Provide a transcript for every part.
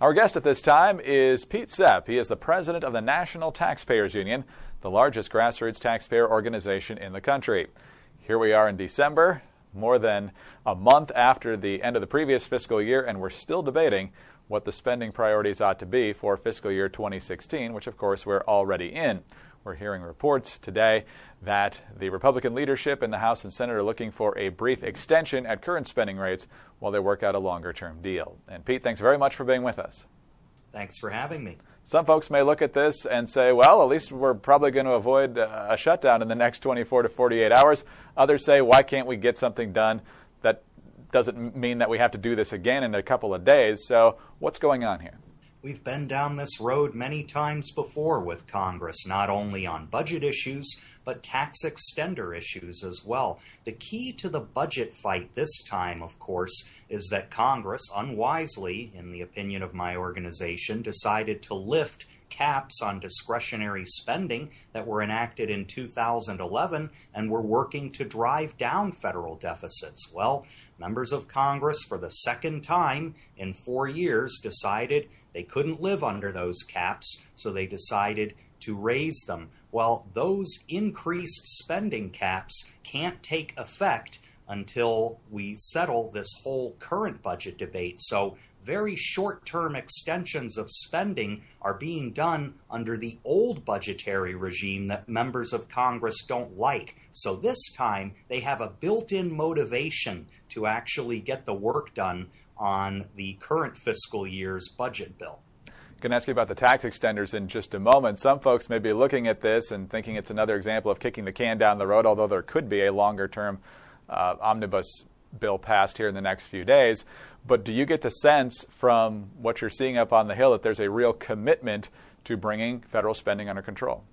Our guest at this time is Pete Sepp. He is the president of the National Taxpayers Union, the largest grassroots taxpayer organization in the country. Here we are in December, more than a month after the end of the previous fiscal year, and we're still debating what the spending priorities ought to be for fiscal year 2016, which of course we're already in. We're hearing reports today that the Republican leadership in the House and Senate are looking for a brief extension at current spending rates while they work out a longer-term deal. And Pete, thanks very much for being with us. Thanks for having me. Some folks may look at this and say, well, at least we're probably going to avoid a shutdown in the next 24 to 48 hours. Others say, why can't we get something done? That doesn't mean that we have to do this again in a couple of days. So what's going on here? We've been down this road many times before with Congress, not only on budget issues, but tax extender issues as well. The key to the budget fight this time, of course, is that Congress, unwisely, in the opinion of my organization, decided to lift caps on discretionary spending that were enacted in 2011 and were working to drive down federal deficits. Well, members of Congress, for the second time in 4 years, decided they couldn't live under those caps, so they decided to raise them. Well, those increased spending caps can't take effect until we settle this whole current budget debate. So very short-term extensions of spending are being done under the old budgetary regime that members of Congress don't like. So this time, they have a built-in motivation to actually get the work done on the current fiscal year's budget bill. I'm going to ask you about the tax extenders in just a moment. Some folks may be looking at this and thinking it's another example of kicking the can down the road, although there could be a longer-term omnibus bill passed here in the next few days. But do you get the sense from what you're seeing up on the Hill that there's a real commitment to bringing federal spending under control?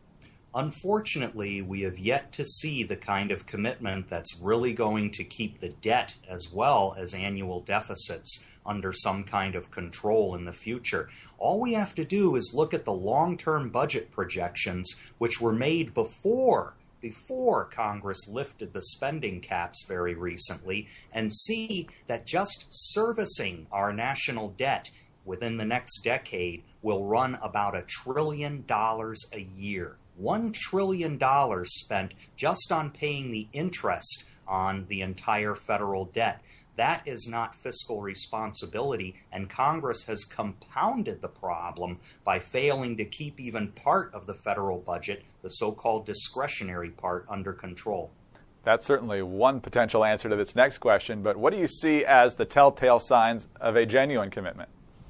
Unfortunately, we have yet to see the kind of commitment that's really going to keep the debt as well as annual deficits under some kind of control in the future. All we have to do is look at the long-term budget projections, which were made before Congress lifted the spending caps very recently, and see that just servicing our national debt within the next decade will run about $1 trillion a year. $1 trillion spent just on paying the interest on the entire federal debt. That is not fiscal responsibility, and Congress has compounded the problem by failing to keep even part of the federal budget, the so-called discretionary part, under control. That's certainly one potential answer to this next question, but what do you see as the telltale signs of a genuine commitment?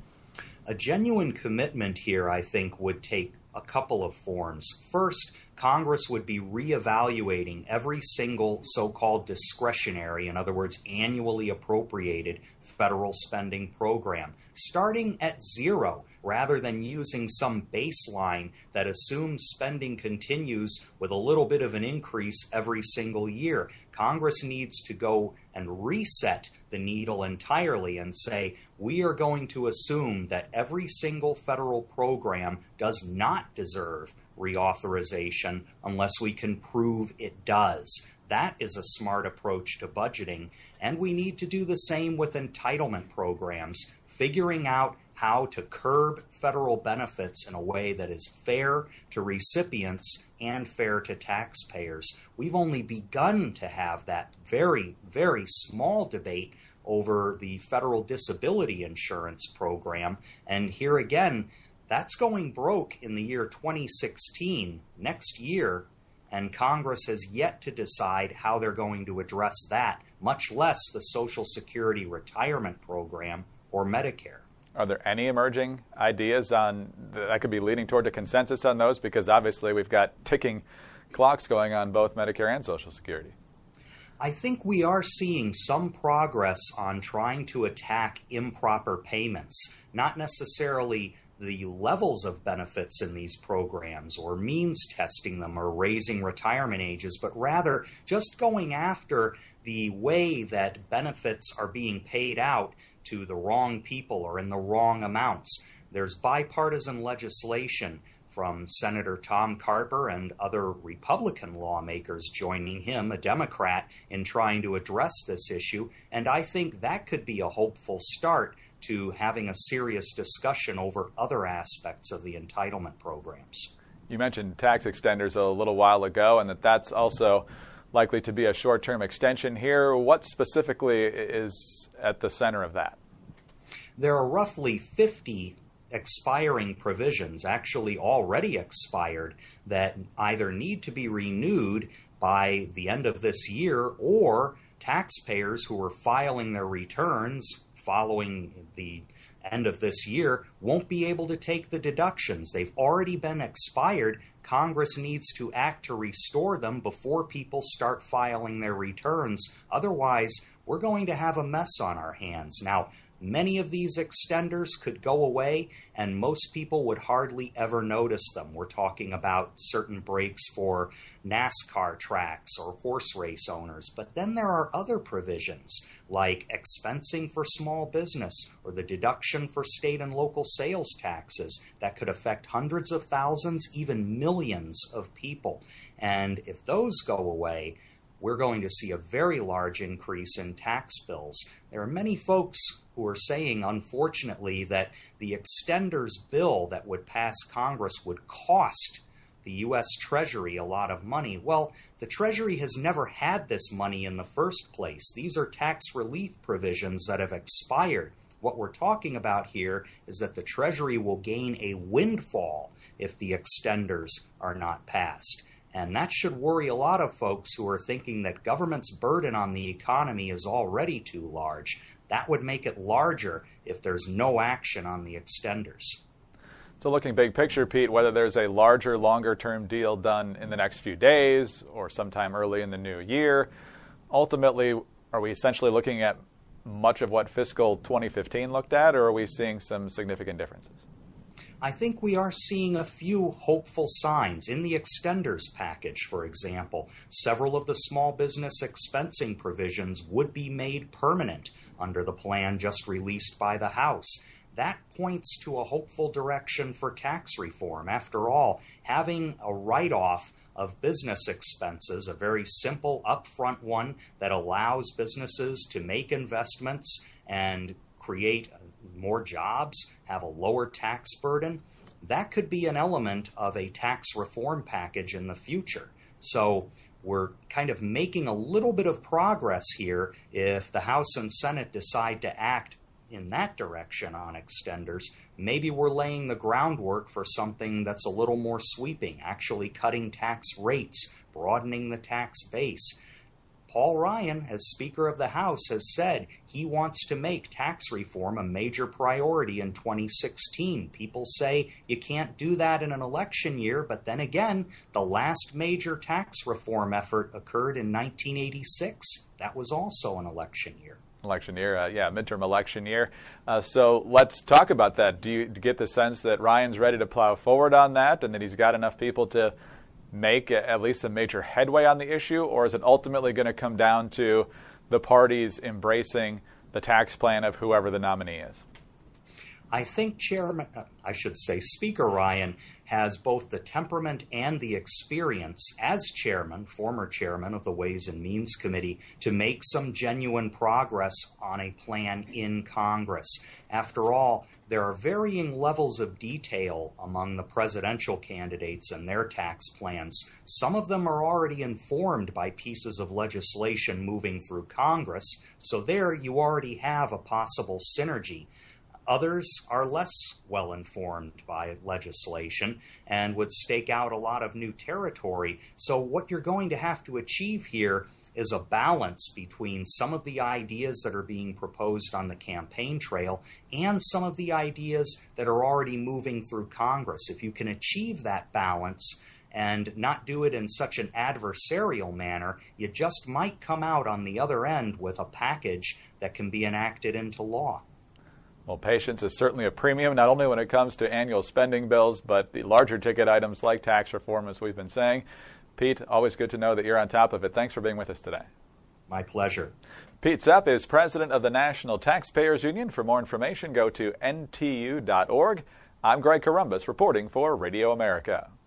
A genuine commitment here, I think, would take a couple of forms. First, Congress would be reevaluating every single so-called discretionary, in other words, annually appropriated federal spending program, starting at zero, rather than using some baseline that assumes spending continues with a little bit of an increase every single year. Congress needs to go and reset the needle entirely and say, we are going to assume that every single federal program does not deserve reauthorization unless we can prove it does. That is a smart approach to budgeting, and we need to do the same with entitlement programs, figuring out how to curb federal benefits in a way that is fair to recipients and fair to taxpayers. We've only begun to have that very, very small debate over the federal disability insurance program, and here again, that's going broke in the year 2016, next year, and Congress has yet to decide how they're going to address that, much less the Social Security retirement program or Medicare. Are there any emerging ideas on that could be leading toward a consensus on those? Because obviously we've got ticking clocks going on both Medicare and Social Security. I think we are seeing some progress on trying to attack improper payments, not necessarily the levels of benefits in these programs or means testing them or raising retirement ages, but rather just going after the way that benefits are being paid out to the wrong people or in the wrong amounts. There's bipartisan legislation from Senator Tom Carper and other Republican lawmakers joining him, a Democrat, in trying to address this issue, and I think that could be a hopeful start to having a serious discussion over other aspects of the entitlement programs. You mentioned tax extenders a little while ago, and that's also likely to be a short-term extension here. What specifically is at the center of that? There are roughly 50 expiring provisions, actually already expired, that either need to be renewed by the end of this year, or taxpayers who are filing their returns following the end of this year won't be able to take the deductions. They've already been expired. Congress needs to act to restore them before people start filing their returns. Otherwise, we're going to have a mess on our hands. Now, many of these extenders could go away, and most people would hardly ever notice them. We're talking about certain breaks for NASCAR tracks or horse race owners. But then there are other provisions, like expensing for small business or the deduction for state and local sales taxes, that could affect hundreds of thousands, even millions of people. And if those go away, we're going to see a very large increase in tax bills. There are many folks who are saying, unfortunately, that the extenders bill that would pass Congress would cost the U.S. Treasury a lot of money. Well, the Treasury has never had this money in the first place. These are tax relief provisions that have expired. What we're talking about here is that the Treasury will gain a windfall if the extenders are not passed. And that should worry a lot of folks who are thinking that government's burden on the economy is already too large. That would make it larger if there's no action on the extenders. So looking big picture, Pete, whether there's a larger, longer-term deal done in the next few days or sometime early in the new year, ultimately, are we essentially looking at much of what fiscal 2015 looked at, or are we seeing some significant differences? I think we are seeing a few hopeful signs. In the extenders package, for example, several of the small business expensing provisions would be made permanent under the plan just released by the House. That points to a hopeful direction for tax reform. After all, having a write-off of business expenses, a very simple upfront one that allows businesses to make investments and create more jobs, have a lower tax burden, that could be an element of a tax reform package in the future. So we're kind of making a little bit of progress here if the House and Senate decide to act in that direction on extenders. Maybe we're laying the groundwork for something that's a little more sweeping, actually cutting tax rates, broadening the tax base. Paul Ryan, as Speaker of the House, has said he wants to make tax reform a major priority in 2016. People say you can't do that in an election year, but then again, the last major tax reform effort occurred in 1986. That was also an election year. Midterm election year. So let's talk about that. Do you get the sense that Ryan's ready to plow forward on that and that he's got enough people to make at least some major headway on the issue, or is it ultimately going to come down to the parties embracing the tax plan of whoever the nominee is? I think Speaker Ryan has both the temperament and the experience as former chairman of the Ways and Means Committee, to make some genuine progress on a plan in Congress. After all, there are varying levels of detail among the presidential candidates and their tax plans. Some of them are already informed by pieces of legislation moving through Congress, so there you already have a possible synergy. Others are less well informed by legislation and would stake out a lot of new territory. So what you're going to have to achieve here is a balance between some of the ideas that are being proposed on the campaign trail and some of the ideas that are already moving through Congress. If you can achieve that balance and not do it in such an adversarial manner, you just might come out on the other end with a package that can be enacted into law. Well, patience is certainly a premium, not only when it comes to annual spending bills, but the larger ticket items like tax reform, as we've been saying. Pete, always good to know that you're on top of it. Thanks for being with us today. My pleasure. Pete Sepp is president of the National Taxpayers Union. For more information, go to ntu.org. I'm Greg Corombos reporting for Radio America.